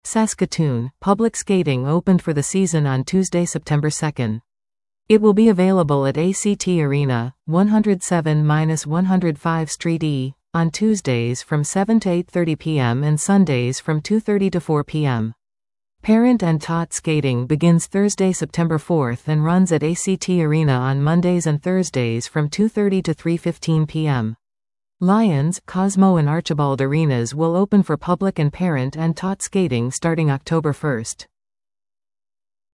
Saskatoon, public skating opened for the season on Tuesday, September 2. It will be available at ACT Arena, 107-105 Street E, on Tuesdays from 7 to 8:30 p.m. and Sundays from 2:30 to 4 p.m. Parent and Tot skating begins Thursday, September 4 and runs at ACT Arena on Mondays and Thursdays from 2:30 to 3:15 p.m. Lions, Cosmo and Archibald arenas will open for public and parent and Tot skating starting October 1.